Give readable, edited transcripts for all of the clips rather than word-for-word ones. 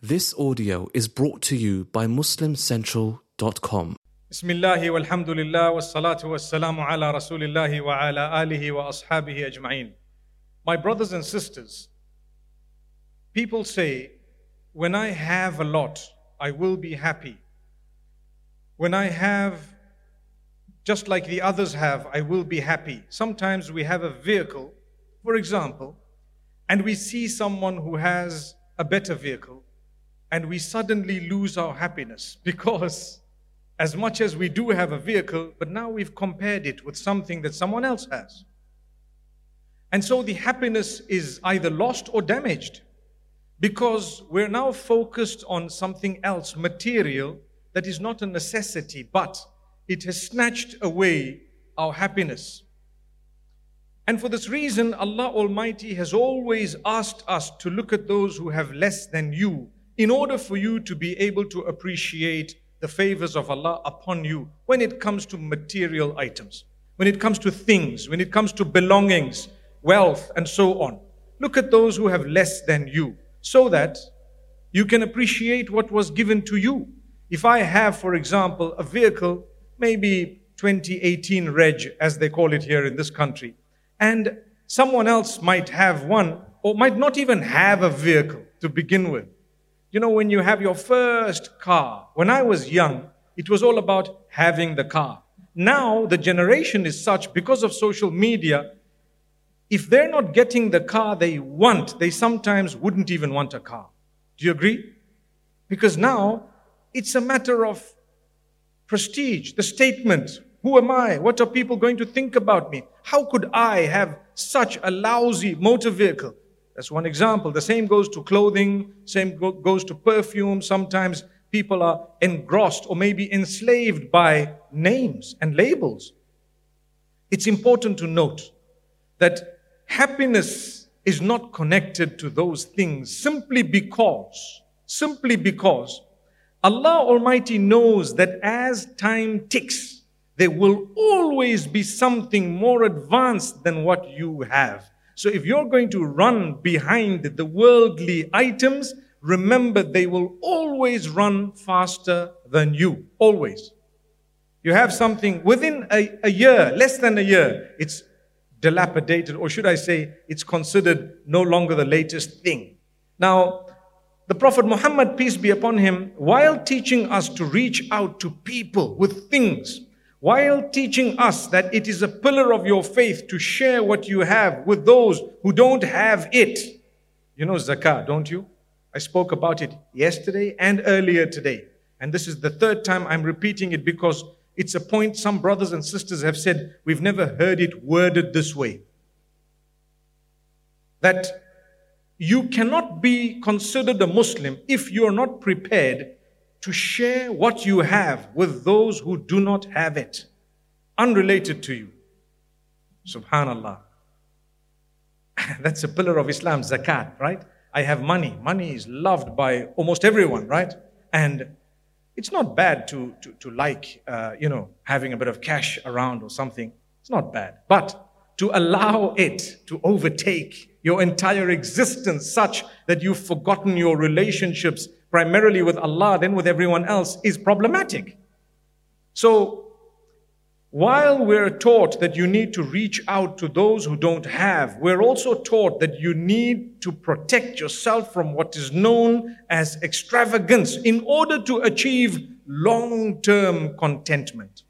This audio is brought to you by MuslimCentral.com. Bismillahi walhamdulillah wassalatu wassalamu ala rasulillahi wa ala alihi wa ashabihi ajma'in. My brothers and sisters, people say, when I have a lot, I will be happy. When I have, just like the others have, I will be happy. Sometimes we have a vehicle, for example, and we see someone who has a better vehicle, and we suddenly lose our happiness because as much as we do have a vehicle, but now we've compared it with something that someone else has. And so the happiness is either lost or damaged because we're now focused on something else, material, that is not a necessity, but it has snatched away our happiness. And for this reason, Allah Almighty has always asked us to look at those who have less than you in order for you to be able to appreciate the favors of Allah upon you when it comes to material items, when it comes to things, when it comes to belongings, wealth, and so on. Look at those who have less than you so that you can appreciate what was given to you. If I have, for example, a vehicle, maybe 2018 reg, as they call it here in this country, and someone else might have one or might not even have a vehicle to begin with. You know, when you have your first car, when I was young, it was all about having the car. Now, the generation is such, because of social media, if they're not getting the car they want, they sometimes wouldn't even want a car. Do you agree? Because now, it's a matter of prestige, the statement. Who am I? What are people going to think about me? How could I have such a lousy motor vehicle? That's one example. The same goes to clothing, same goes to perfume. Sometimes people are engrossed or maybe enslaved by names and labels. It's important to note that happiness is not connected to those things simply because Allah Almighty knows that as time ticks, there will always be something more advanced than what you have. So if you're going to run behind the worldly items, remember they will always run faster than you. Always. You have something within a year, less than a year, it's dilapidated, or should I say, it's considered no longer the latest thing. Now, the Prophet Muhammad, peace be upon him, while teaching us to reach out to people with things, while teaching us that it is a pillar of your faith to share what you have with those who don't have it. You know zakah, don't you? I spoke about it yesterday and earlier today. And this is the third time I'm repeating it because it's a point some brothers and sisters have said, we've never heard it worded this way. That you cannot be considered a Muslim if you're not prepared to share what you have with those who do not have it, unrelated to you. Subhanallah. That's a pillar of Islam, zakat, right? I have money. Money is loved by almost everyone, right? And it's not bad to like, having a bit of cash around or something. It's not bad. But to allow it to overtake your entire existence such that you've forgotten your relationships primarily with Allah, then with everyone else, is problematic. So, while we're taught that you need to reach out to those who don't have, we're also taught that you need to protect yourself from what is known as extravagance in order to achieve long-term contentment.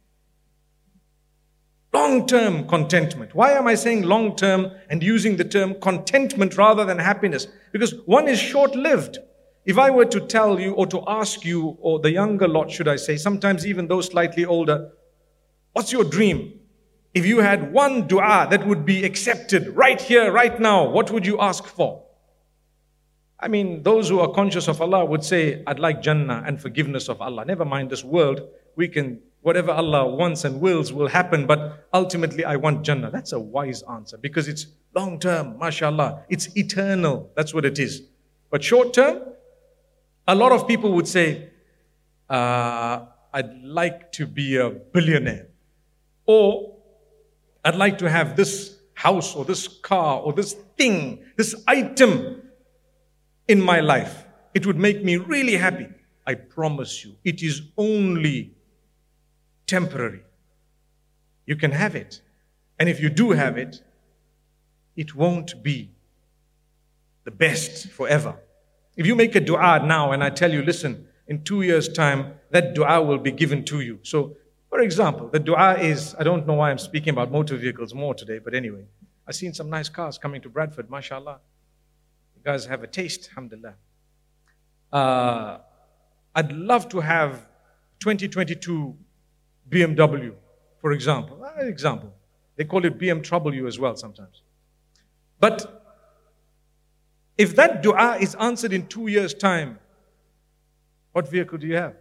Long-term contentment. Why am I saying long-term and using the term contentment rather than happiness? Because one is short-lived. If I were to tell you or to ask you, or the younger lot should I say, sometimes even those slightly older, what's your dream? If you had one dua that would be accepted right here, right now, what would you ask for? I mean, those who are conscious of Allah would say, I'd like Jannah and forgiveness of Allah. Never mind this world, whatever Allah wants and wills will happen, but ultimately I want Jannah. That's a wise answer because it's long term, mashallah. It's eternal, that's what it is. But short term, a lot of people would say, I'd like to be a billionaire. Or I'd like to have this house or this car or this thing, this item in my life. it would make me really happy. I promise you, it is only temporary. You can have it. And if you do have it, it won't be the best forever. If you make a dua now and I tell you, listen, in 2 years' time, that dua will be given to you. So, for example, the dua is, I don't know why I'm speaking about motor vehicles more today, but anyway, I've seen some nice cars coming to Bradford, mashallah. You guys have a taste, alhamdulillah. I'd love to have 2022 BMW, for example. They call it BMW as well sometimes. But if that dua is answered in 2 years' time, what vehicle do you have?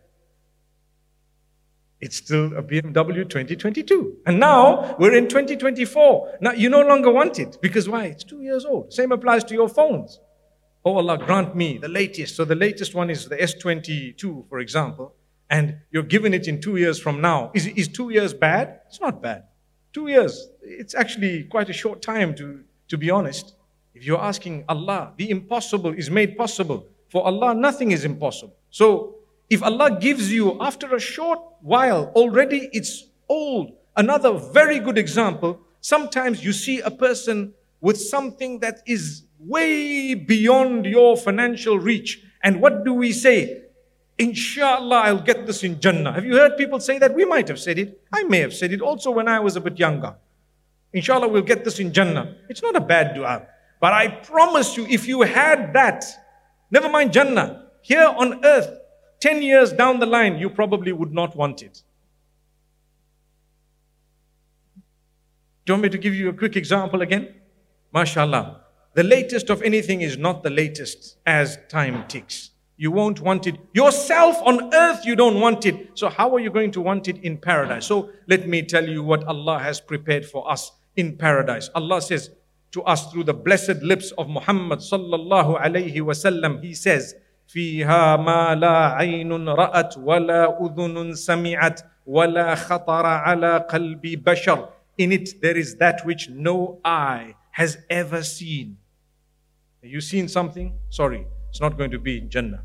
It's still a BMW 2022. And now we're in 2024. Now you no longer want it. Because why? It's 2 years old. Same applies to your phones. Oh Allah, grant me the latest. So the latest one is the S22, for example. And you're given it in 2 years from now. Is 2 years bad? It's not bad. 2 years, it's actually quite a short time to be honest. If you're asking Allah, the impossible is made possible. For Allah, nothing is impossible. So if Allah gives you after a short while, already it's old. Another very good example, sometimes you see a person with something that is way beyond your financial reach. And what do we say? Inshallah, I'll get this in Jannah. Have you heard people say that? We might have said it. I may have said it also when I was a bit younger. Inshallah, we'll get this in Jannah. It's not a bad dua. But I promise you, if you had that, never mind Jannah, here on earth, 10 years down the line, you probably would not want it. Do you want me to give you a quick example again? MashaAllah. The latest of anything is not the latest as time ticks. You won't want it. Yourself on earth, you don't want it. So how are you going to want it in paradise? So let me tell you what Allah has prepared for us in paradise. Allah says to us through the blessed lips of Muhammad sallallahu alayhi wasallam, He says, فيها ما لا عين رأت ولا أذن سمعت ولا خطر على قلب بشر. In it there is that which no eye has ever seen. Have you seen something? Sorry, it's not going to be in Jannah.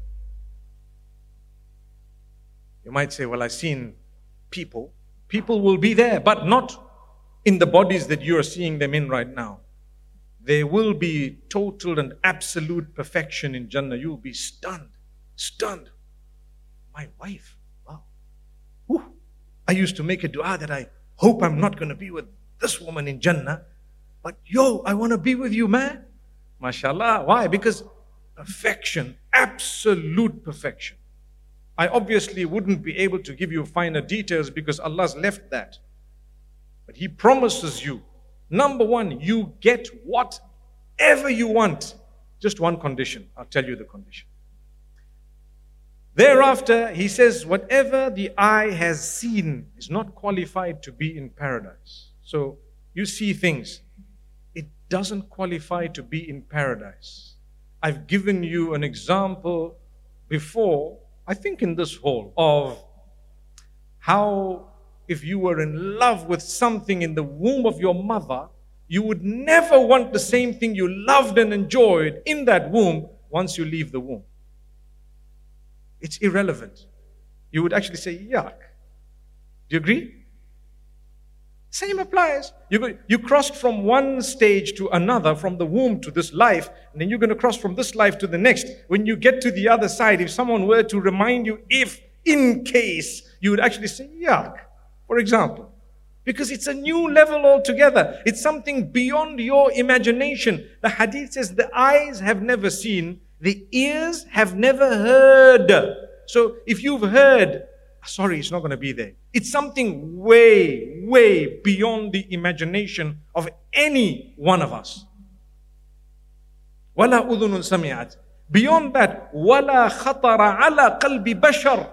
You might say, well, I've seen people. People will be there, but not in the bodies that you are seeing them in right now. There will be total and absolute perfection in Jannah. You'll be stunned. Stunned. My wife. Wow. Whew. I used to make a dua that I hope I'm not going to be with this woman in Jannah. But I want to be with you, man. MashaAllah. Why? Because perfection. Absolute perfection. I obviously wouldn't be able to give you finer details because Allah's left that. But He promises you, number one, you get whatever you want. Just one condition. I'll tell you the condition. Thereafter, He says, whatever the eye has seen is not qualified to be in paradise. So, you see things. It doesn't qualify to be in paradise. I've given you an example before, I think in this hall, of how if you were in love with something in the womb of your mother, you would never want the same thing you loved and enjoyed in that womb once you leave the womb. It's irrelevant. You would actually say, yuck. Do you agree? Same applies. You crossed from one stage to another, from the womb to this life, and then you're going to cross from this life to the next. When you get to the other side, if someone were to remind you, if in case, you would actually say, yuck, for example. Because it's a new level altogether. It's something beyond your imagination. The hadith says the eyes have never seen, the ears have never heard. So if you've heard, sorry, it's not going to be there. It's something way, way beyond the imagination of any one of us. وَلَا أُذُنٌ سَمِعَتْ. Beyond that, وَلَا خَطَرَ عَلَى قَلْبِ بَشَرٍ.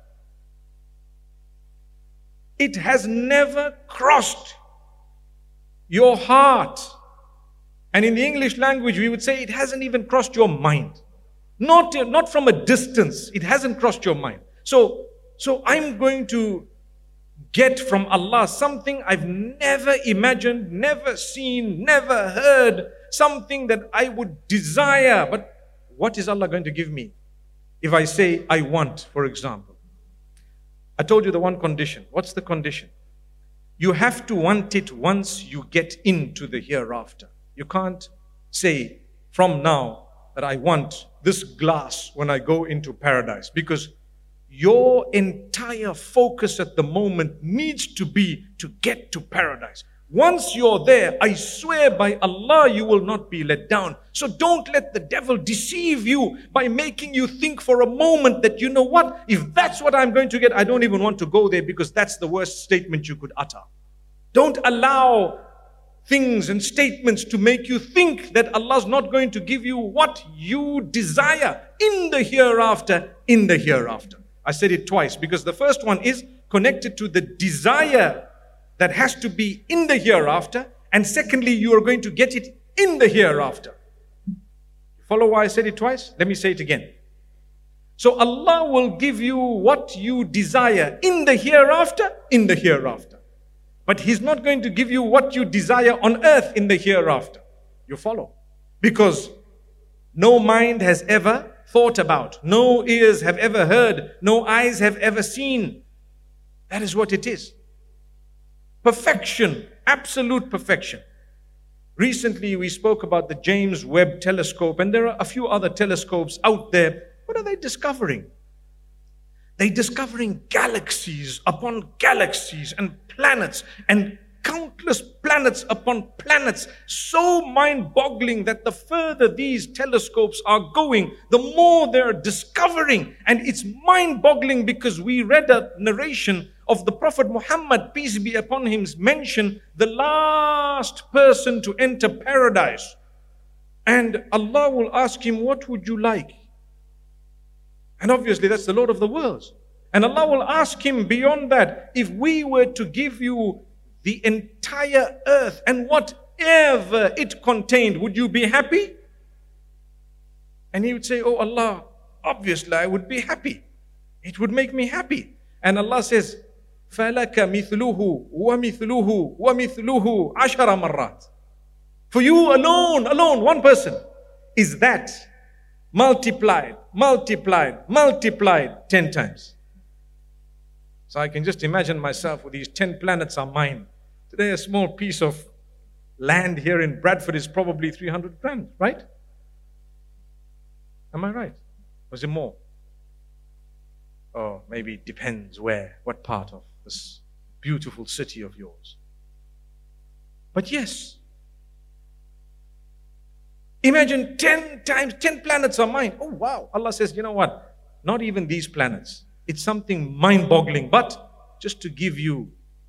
It has never crossed your heart. And in the English language, we would say it hasn't even crossed your mind. Not from a distance. It hasn't crossed your mind. So I'm going to get from Allah something I've never imagined, never seen, never heard, something that I would desire. But what is Allah going to give me? If I say, I want, for example, I told you the one condition. What's the condition? You have to want it once you get into the hereafter. You can't say from now that I want this glass when I go into paradise, because your entire focus at the moment needs to be to get to paradise. Once you're there, I swear by Allah, you will not be let down. So don't let the devil deceive you by making you think for a moment that, you know what, if that's what I'm going to get, I don't even want to go there, because that's the worst statement you could utter. Don't allow things and statements to make you think that Allah's not going to give you what you desire in the hereafter, in the hereafter. I said it twice because the first one is connected to the desire that has to be in the hereafter, and secondly, you are going to get it in the hereafter. Follow why I said it twice? Let me say it again. So Allah will give you what you desire in the hereafter, in the hereafter. But He's not going to give you what you desire on earth in the hereafter. You follow? Because no mind has ever thought about, no ears have ever heard, no eyes have ever seen. That is what it is. Perfection, absolute perfection. Recently we spoke about the James Webb telescope, and there are a few other telescopes out there. What are they discovering? They're discovering galaxies upon galaxies and planets and countless planets upon planets, so mind-boggling that the further these telescopes are going, the more they're discovering. And it's mind-boggling because we read a narration of the Prophet Muhammad, peace be upon him, mention the last person to enter paradise. And Allah will ask him, what would you like? And obviously that's the Lord of the worlds. And Allah will ask him beyond that, if we were to give you the entire earth and whatever it contained, would you be happy? And he would say, oh Allah, obviously I would be happy. It would make me happy. And Allah says, فَلَكَ مِثْلُهُ وَمِثْلُهُ وَمِثْلُهُ عَشَرَ مَرَّاتٍ. For you alone, one person, is that multiplied 10 times. So I can just imagine myself with these 10 planets are mine. Today a small piece of land here in Bradford is probably 300 grand, right? Am I right? Was it more? Oh, maybe it depends where, what part of this beautiful city of yours. But yes, imagine 10 times, 10 planets are mine. Oh wow, Allah says, you know what? Not even these planets. It's something mind-boggling, but just to give you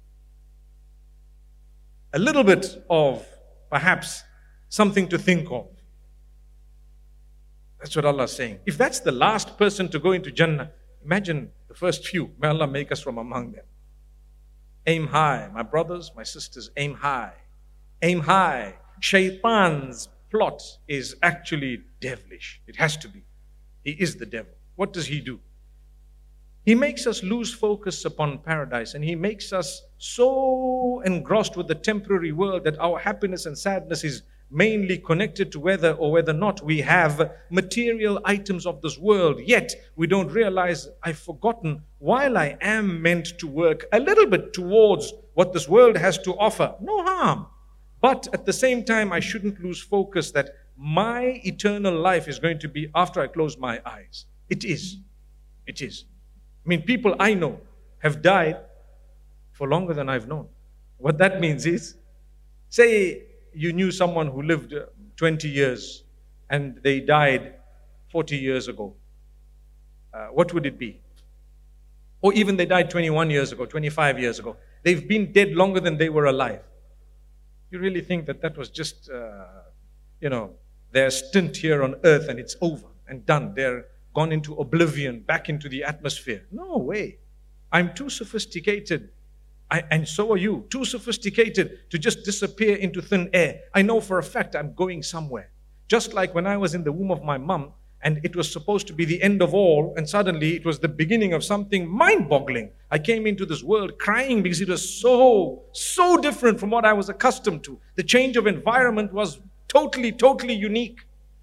a little bit of perhaps something to think of. That's what Allah is saying. If that's the last person to go into Jannah, imagine the first few. May Allah make us from among them. Aim high, my brothers, my sisters, aim high. Aim high. Shaitan's plot is actually devilish. It has to be. He is the devil. What does he do? He makes us lose focus upon paradise, and he makes us so engrossed with the temporary world that our happiness and sadness is mainly connected to whether or whether not we have material items of this world. Yet we don't realize I've forgotten, while I am meant to work a little bit towards what this world has to offer, no harm. But at the same time, I shouldn't lose focus that my eternal life is going to be after I close my eyes. It is. It is. I mean, people I know have died for longer than I've known. What that means is, say you knew someone who lived 20 years and they died 40 years ago. What would it be? Or even they died 21 years ago, 25 years ago. They've been dead longer than they were alive. You really think that that was just, their stint here on earth and it's over and done. They're gone into oblivion, back into the atmosphere. No way. I'm too sophisticated, and so are you, too sophisticated to just disappear into thin air. I know for a fact I'm going somewhere. Just like when I was in the womb of my mom, and it was supposed to be the end of all, and suddenly it was the beginning of something mind-boggling. I came into this world crying because it was so different from what I was accustomed to. The change of environment was totally unique.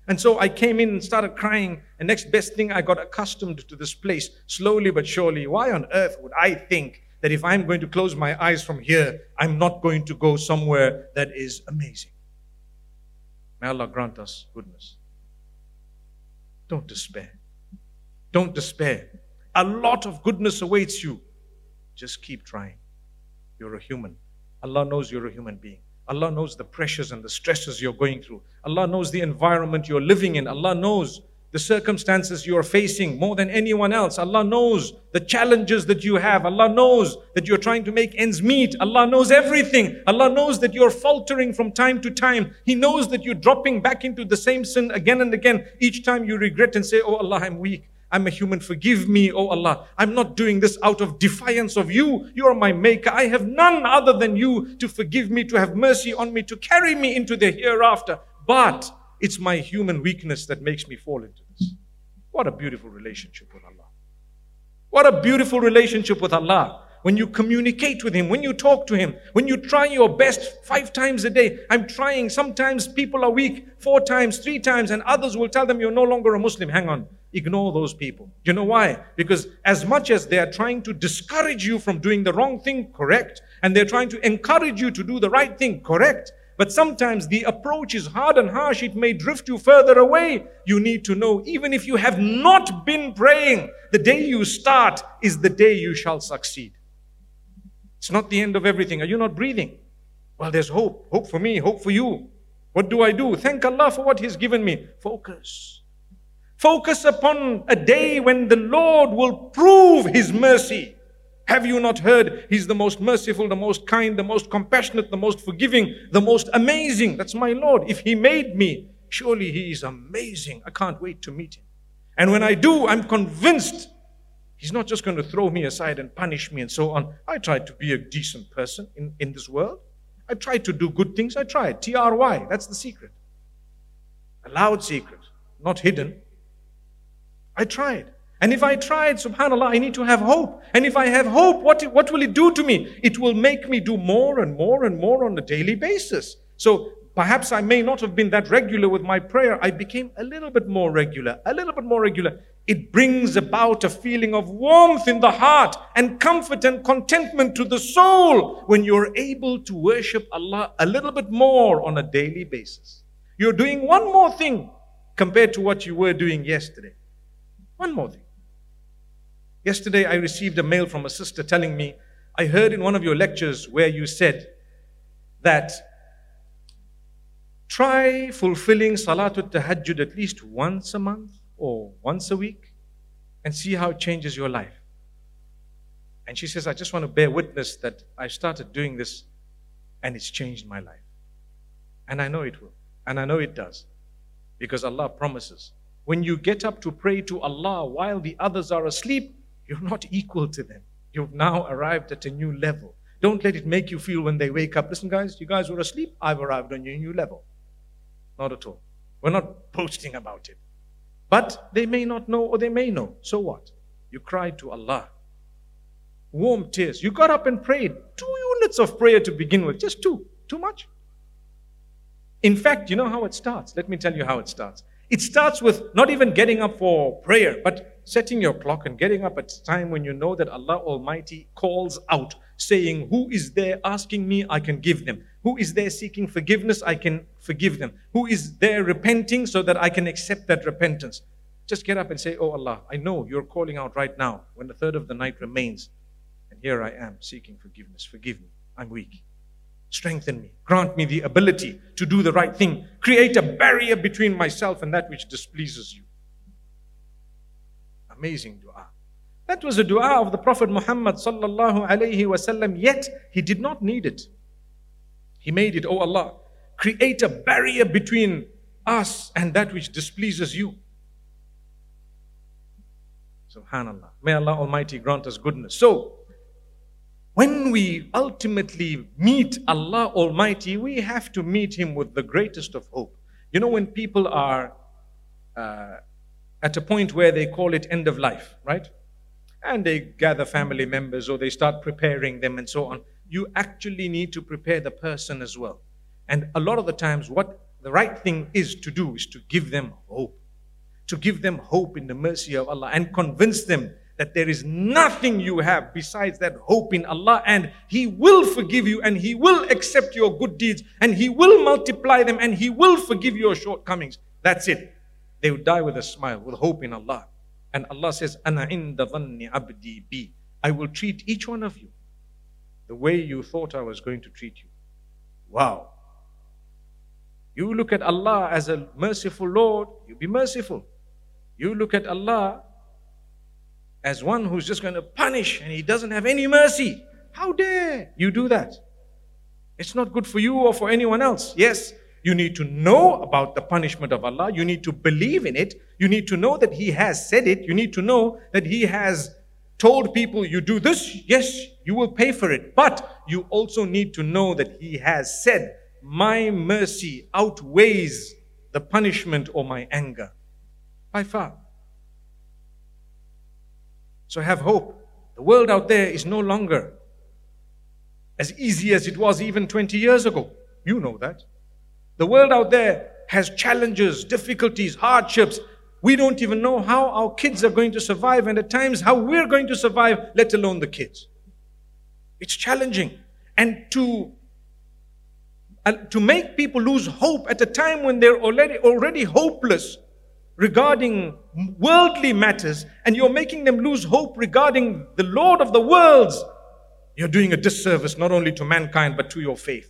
And so I came in and started crying. And next best thing, I got accustomed to this place slowly but surely. Why on earth would I think that if I'm going to close my eyes from here, I'm not going to go somewhere that is amazing? May Allah grant us goodness. Don't despair. Don't despair. A lot of goodness awaits you. Just keep trying. You're a human. Allah knows you're a human being. Allah knows the pressures and the stresses you're going through. Allah knows the environment you're living in. Allah knows the circumstances you're facing more than anyone else. Allah knows the challenges that you have. Allah knows that you're trying to make ends meet. Allah knows everything. Allah knows that you're faltering from time to time. He knows that you're dropping back into the same sin again and again. Each time you regret and say, oh Allah, I'm weak. I'm a human, forgive me, oh Allah. I'm not doing this out of defiance of you. You are my maker. I have none other than you to forgive me, to have mercy on me, to carry me into the hereafter. But it's my human weakness that makes me fall into this. What a beautiful relationship with Allah. What a beautiful relationship with Allah. When you communicate with Him, when you talk to Him, when you try your best 5 times a day. I'm trying. Sometimes people are weak 4 times, 3 times, and others will tell them you're no longer a Muslim. Hang on. Ignore those people. You know why? Because as much as they are trying to discourage you from doing the wrong thing, correct, and they're trying to encourage you to do the right thing, correct, but sometimes the approach is hard and harsh. It may drift you further away. You need to know, even if you have not been praying, the day you start is the day you shall succeed. It's not the end of everything. Are you not breathing? Well, there's hope. Hope for me, hope for you. What do I do? Thank Allah for what He's given me. Focus. Focus upon a day when the Lord will prove His mercy. Have you not heard? He's the most merciful, the most kind, the most compassionate, the most forgiving, the most amazing. That's my Lord. If He made me, surely He is amazing. I can't wait to meet Him. And when I do, I'm convinced He's not just going to throw me aside and punish me and so on. I tried to be a decent person in this world. I tried to do good things. I tried. TRY. That's the secret. A loud secret, not hidden. I tried. And if I tried, subhanAllah, I need to have hope. And if I have hope, what will it do to me? It will make me do more and more and more on a daily basis. So perhaps I may not have been that regular with my prayer. I became a little bit more regular, a little bit more regular. It brings about a feeling of warmth in the heart and comfort and contentment to the soul when you're able to worship Allah a little bit more on a daily basis. You're doing one more thing compared to what you were doing yesterday. One more thing. Yesterday I received a mail from a sister telling me, I heard in one of your lectures where you said that try fulfilling Salatul Tahajjud at least once a month or once a week and see how it changes your life. And she says, I just want to bear witness that I started doing this and it's changed my life. And I know it will. And I know it does. Because Allah promises. When you get up to pray to Allah while the others are asleep, you're not equal to them. You've now arrived at a new level. Don't let it make you feel when they wake up, listen guys, you guys were asleep, I've arrived on your new level. Not at all. We're not boasting about it. But they may not know or they may know. So what? You cried to Allah. Warm tears. You got up and prayed. 2 units of prayer to begin with. Just 2. Too much? In fact, you know how it starts? Let me tell you how it starts. It starts with not even getting up for prayer, but setting your clock and getting up at a time when you know that Allah Almighty calls out, saying, who is there asking me, I can give them. Who is there seeking forgiveness, I can forgive them. Who is there repenting so that I can accept that repentance. Just get up and say, oh Allah, I know you're calling out right now when the third of the night remains. And here I am seeking forgiveness. Forgive me, I'm weak. Strengthen me. Grant me the ability to do the right thing. Create a barrier between myself and that which displeases you. Amazing dua. That was a dua of the Prophet Muhammad sallallahu alayhi wasallam, yet he did not need it. He made it, oh Allah, create a barrier between us and that which displeases you. Subhanallah. May Allah Almighty grant us goodness. So, when we ultimately meet Allah Almighty, we have to meet Him with the greatest of hope. You know, when people are at a point where they call it end of life, right? And they gather family members or they start preparing them and so on. You actually need to prepare the person as well. And a lot of the times what the right thing is to do is to give them hope. To give them hope in the mercy of Allah and convince them that there is nothing you have besides that hope in Allah, and He will forgive you, and He will accept your good deeds, and He will multiply them, and He will forgive your shortcomings. That's it. They would die with a smile, with hope in Allah. And Allah says, Ana inda dhanni abdi bi. I will treat each one of you the way you thought I was going to treat you. Wow. You look at Allah as a merciful Lord, you be merciful. You look at Allah as one who's just going to punish and He doesn't have any mercy. How dare you do that? It's not good for you or for anyone else. Yes, you need to know about the punishment of Allah. You need to believe in it. You need to know that He has said it. You need to know that He has told people, you do this, yes, you will pay for it. But you also need to know that He has said, my mercy outweighs the punishment or my anger. By far. So have hope. The world out there is no longer as easy as it was even 20 years ago. You know that. The world out there has challenges, difficulties, hardships. We don't even know how our kids are going to survive, and at times how we're going to survive, let alone the kids. It's challenging. And to make people lose hope at a time when they're already hopeless regarding worldly matters, and you're making them lose hope regarding the Lord of the worlds, you're doing a disservice not only to mankind but to your faith.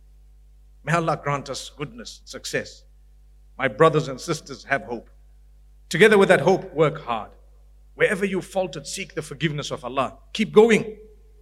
May Allah grant us goodness, success. My brothers and sisters, have hope. Together with that hope, work hard. Wherever you faltered, seek the forgiveness of Allah. Keep going.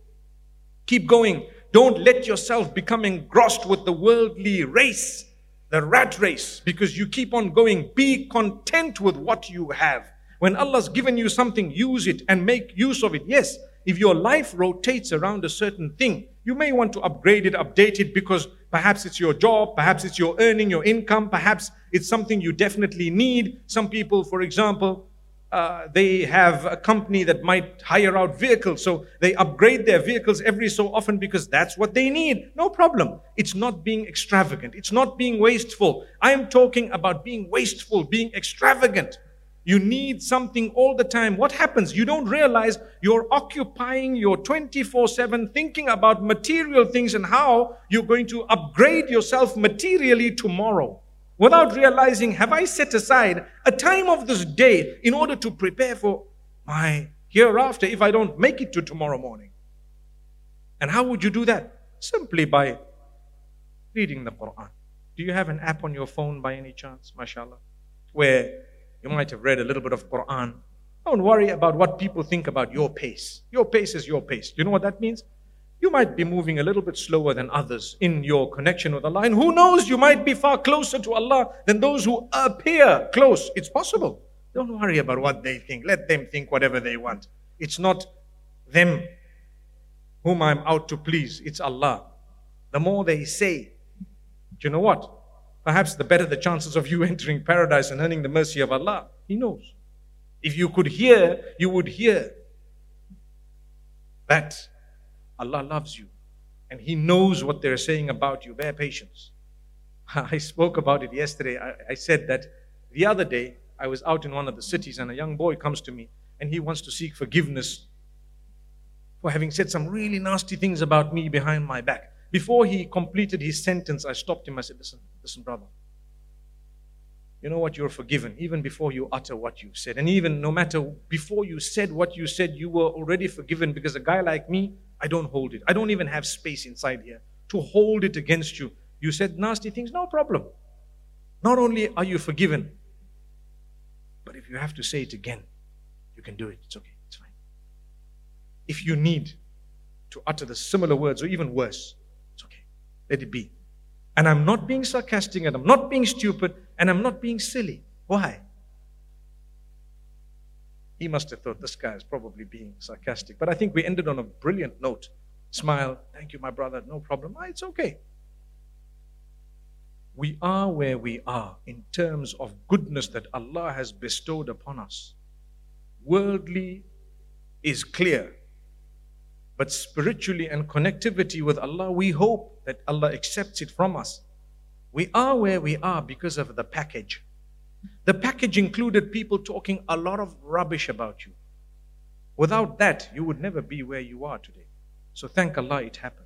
Keep going. Don't let yourself become engrossed with the worldly race, the rat race, because you keep on going. Be content with what you have. When Allah's given you something, use it and make use of it. Yes, if your life rotates around a certain thing, you may want to upgrade it, update it, because perhaps it's your job, perhaps it's your earning, your income, perhaps it's something you definitely need. Some people, for example, they have a company that might hire out vehicles, so they upgrade their vehicles every so often because that's what they need. No problem. It's not being extravagant. It's not being wasteful. I am talking about being wasteful, being extravagant. You need something all the time. What happens? You don't realize you're occupying your 24/7 thinking about material things and how you're going to upgrade yourself materially tomorrow. Without realizing, have I set aside a time of this day in order to prepare for my hereafter if I don't make it to tomorrow morning? And how would you do that? Simply by reading the Quran. Do you have an app on your phone by any chance, mashallah, where you might have read a little bit of Quran? Don't worry about what people think about your pace. Your pace is your pace. Do you know what that means? You might be moving a little bit slower than others in your connection with Allah. And who knows, you might be far closer to Allah than those who appear close. It's possible. Don't worry about what they think. Let them think whatever they want. It's not them whom I'm out to please. It's Allah. The more they say, do you know what? Perhaps the better the chances of you entering paradise and earning the mercy of Allah. He knows. If you could hear, you would hear that Allah loves you and He knows what they're saying about you. Bear patience. I spoke about it yesterday. I said that the other day I was out in one of the cities and a young boy comes to me and he wants to seek forgiveness for having said some really nasty things about me behind my back. Before he completed his sentence, I stopped him. I said, listen, brother. You know what? You're forgiven even before you utter what you said. And even no matter before you said what you said, you were already forgiven, because a guy like me, I don't hold it. I don't even have space inside here to hold it against you. You said nasty things, no problem. Not only are you forgiven, but if you have to say it again, you can do it. It's okay. It's fine. If you need to utter the similar words or even worse, it's okay. Let it be. And I'm not being sarcastic, and I'm not being stupid, and I'm not being silly. Why? He must have thought this guy is probably being sarcastic. But I think we ended on a brilliant note. Smile. Thank you, my brother. No problem. It's okay. We are where we are in terms of goodness that Allah has bestowed upon us. Worldly is clear. But spiritually and connectivity with Allah, we hope that Allah accepts it from us. We are where we are because of the package. The package included people talking a lot of rubbish about you. Without that, you would never be where you are today. So thank Allah it happened.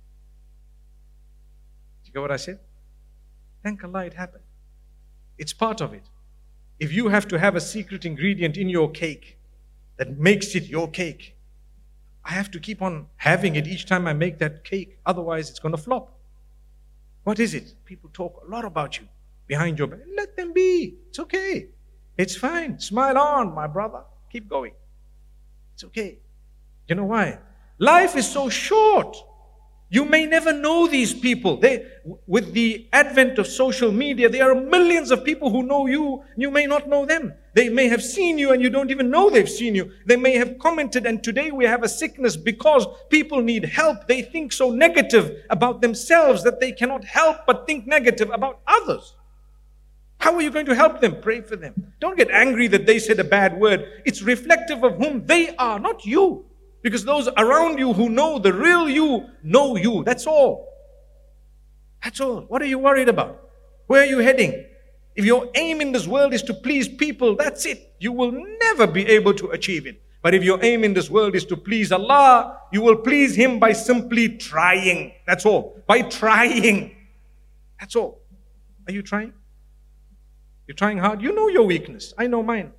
You get what I said? Thank Allah it happened. It's part of it. If you have to have a secret ingredient in your cake that makes it your cake, I have to keep on having it each time I make that cake. Otherwise, it's going to flop. What is it? People talk a lot about you behind your back. Let them be. It's okay. It's fine. Smile on, my brother. Keep going. It's okay. You know why? Life is so short. You may never know these people. With the advent of social media, there are millions of people who know you. You may not know them. They may have seen you and you don't even know they've seen you. They may have commented, and today we have a sickness because people need help. They think so negative about themselves that they cannot help but think negative about others. How are you going to help them? Pray for them. Don't get angry that they said a bad word. It's reflective of whom they are, not you. Because those around you who know the real you, know you. That's all. That's all. What are you worried about? Where are you heading? If your aim in this world is to please people, that's it. You will never be able to achieve it. But if your aim in this world is to please Allah, you will please Him by simply trying. That's all. By trying. That's all. Are you trying? You're trying hard. You know your weakness. I know mine.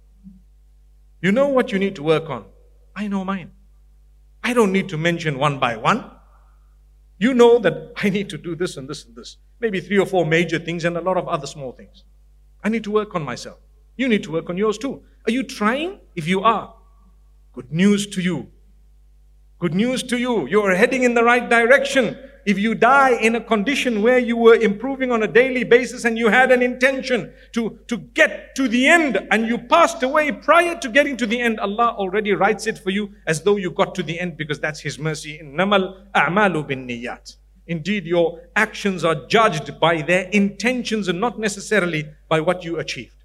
You know what you need to work on. I know mine. I don't need to mention one by one. You know that I need to do this and this and this. Maybe 3 or 4 major things and a lot of other small things. I need to work on myself. You need to work on yours too. Are you trying? If you are, good news to you. Good news to you. You are heading in the right direction. If you die in a condition where you were improving on a daily basis and you had an intention to get to the end and you passed away prior to getting to the end, Allah already writes it for you as though you got to the end because that's His mercy. Innamal a'malu bin niyat. Indeed, your actions are judged by their intentions and not necessarily by what you achieved.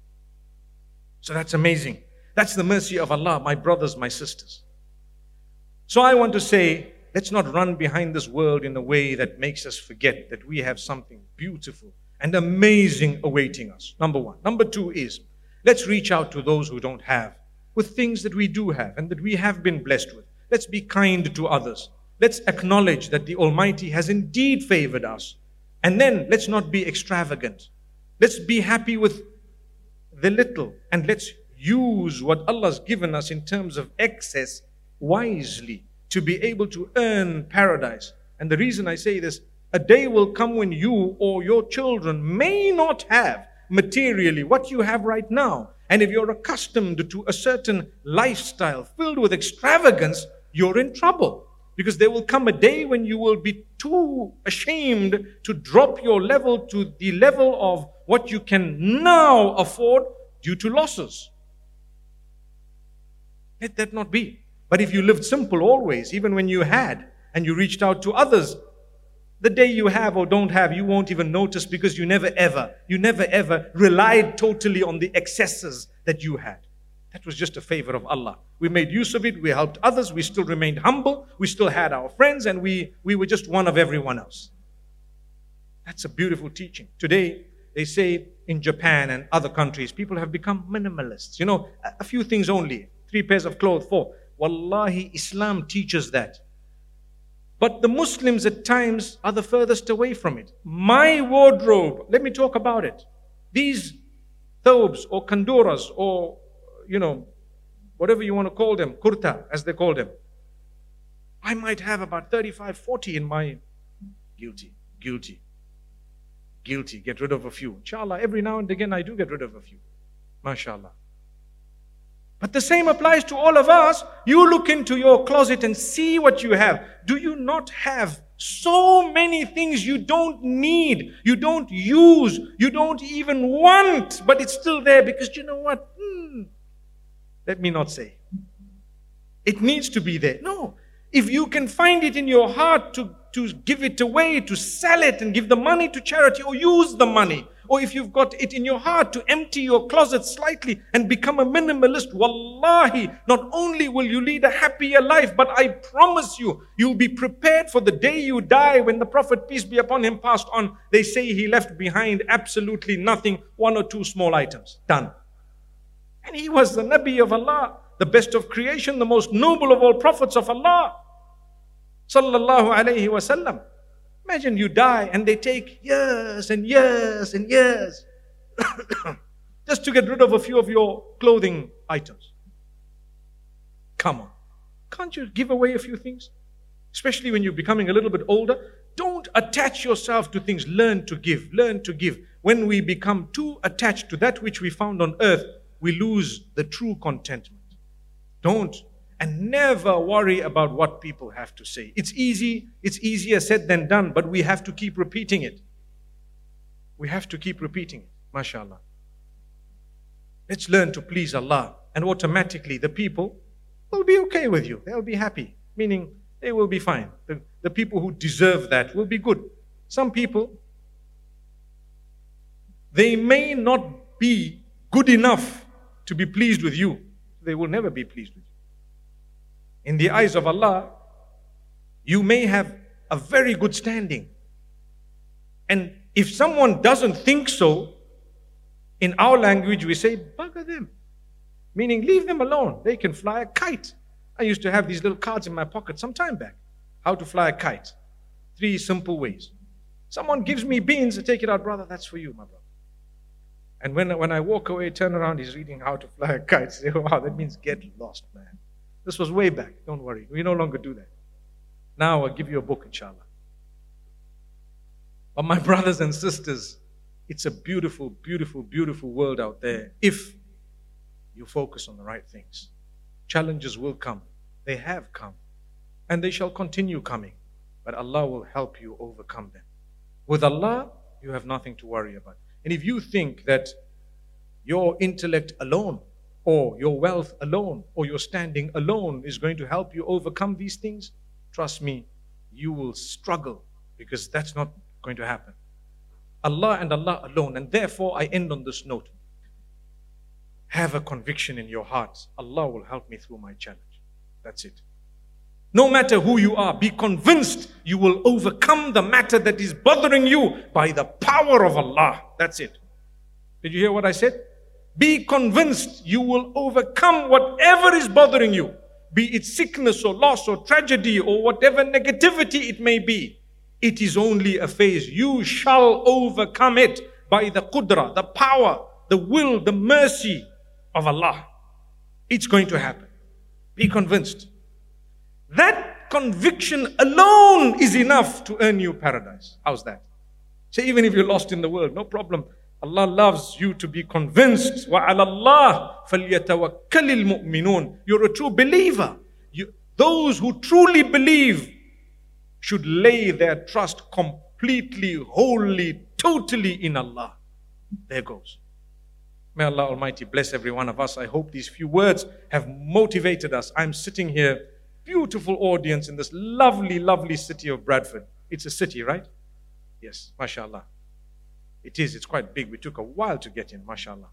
So that's amazing. That's the mercy of Allah, my brothers, my sisters. So I want to say, let's not run behind this world in a way that makes us forget that we have something beautiful and amazing awaiting us. Number one. Number two is, let's reach out to those who don't have with things that we do have and that we have been blessed with. Let's be kind to others. Let's acknowledge that the Almighty has indeed favored us. And then let's not be extravagant. Let's be happy with the little and let's use what Allah's given us in terms of excess wisely to be able to earn paradise. And the reason I say this, a day will come when you or your children may not have materially what you have right now. And if you're accustomed to a certain lifestyle filled with extravagance, you're in trouble. Because there will come a day when you will be too ashamed to drop your level to the level of what you can now afford due to losses. Let that not be. But if you lived simple always, even when you had, and you reached out to others, the day you have or don't have, you won't even notice because you never ever relied totally on the excesses that you had. That was just a favor of Allah. We made use of it, we helped others, we still remained humble, we still had our friends, and we were just one of everyone else. That's a beautiful teaching. Today, they say in Japan and other countries, people have become minimalists. You know, a few things only, 3 pairs of clothes, 4. Wallahi, Islam teaches that. But the Muslims at times are the furthest away from it. My wardrobe, let me talk about it. These thawbs or kanduras or, you know, whatever you want to call them, kurta as they call them. I might have about 35, 40 in my guilty. Get rid of a few. Inshallah, every now and again I do get rid of a few. MashaAllah. But the same applies to all of us. You look into your closet and see what you have. Do you not have so many things you don't need, you don't use, you don't even want, but it's still there because you know what? Let me not say. It needs to be there. No. If you can find it in your heart to give it away, to sell it and give the money to charity or use the money Or if you've got it in your heart to empty your closet slightly and become a minimalist, wallahi, not only will you lead a happier life, but I promise you, you'll be prepared for the day you die. When the Prophet, peace be upon him, passed on, they say he left behind absolutely nothing, 1 or 2 small items. Done. And he was the Nabi of Allah, the best of creation, the most noble of all prophets of Allah. Sallallahu alayhi wasallam. Imagine you die and they take years and years and years just to get rid of a few of your clothing items. Come on. Can't you give away a few things? Especially when you're becoming a little bit older. Don't attach yourself to things. Learn to give. Learn to give. When we become too attached to that which we found on earth, we lose the true contentment. Don't. And never worry about what people have to say. It's easier said than done, but we have to keep repeating it. We have to keep repeating it. MashaAllah. Let's learn to please Allah, and automatically the people will be okay with you. They'll be happy, meaning they will be fine. The people who deserve that will be good. Some people, they may not be good enough to be pleased with you. They will never be pleased with you. In the eyes of Allah, you may have a very good standing. And if someone doesn't think so, in our language we say, bugger them. Meaning, leave them alone. They can fly a kite. I used to have these little cards in my pocket some time back. How to fly a kite. 3 simple ways. Someone gives me beans, I take it out, brother, that's for you, my brother. And when I walk away, turn around, he's reading how to fly a kite. Say, wow, that means get lost, man. This was way back. Don't worry. We no longer do that. Now I'll give you a book, inshallah. But my brothers and sisters, it's a beautiful, beautiful, beautiful world out there if you focus on the right things. Challenges will come. They have come. And they shall continue coming. But Allah will help you overcome them. With Allah, you have nothing to worry about. And if you think that your intellect alone, or your wealth alone, or your standing alone is going to help you overcome these things, trust me, you will struggle, because that's not going to happen. Allah and Allah alone. And therefore, I end on this note. Have a conviction in your heart. Allah will help me through my challenge. That's it. No matter who you are, be convinced you will overcome the matter that is bothering you by the power of Allah. That's it. Did you hear what I said? Be convinced you will overcome whatever is bothering you, be it sickness or loss or tragedy or whatever negativity it may be. It is only a phase. You shall overcome it by the qudra, the power, the will, the mercy of Allah. It's going to happen. Be convinced. That conviction alone is enough to earn you paradise. How's that? So even if you're lost in the world, no problem. Allah loves you to be convinced. وَعَلَى اللَّهِ فَلْيَتَوَكَّلِ الْمُؤْمِنُونَ. You're a true believer. Those who truly believe should lay their trust completely, wholly, totally in Allah. There goes. May Allah Almighty bless every one of us. I hope these few words have motivated us. I'm sitting here, beautiful audience in this lovely, lovely city of Bradford. It's a city, right? Yes, mashallah. It is, it's quite big. We took a while to get in, mashallah.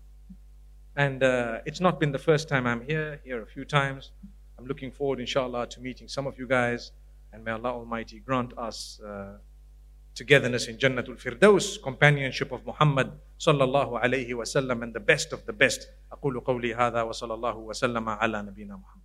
And it's not been the first time I'm here a few times. I'm looking forward, inshallah, to meeting some of you guys. And may Allah Almighty grant us togetherness in Jannatul Firdaus, companionship of Muhammad sallallahu alayhi wa sallam, and the best of the best. أقول قولي هذا وصلى الله وسلم على نبينا محمد.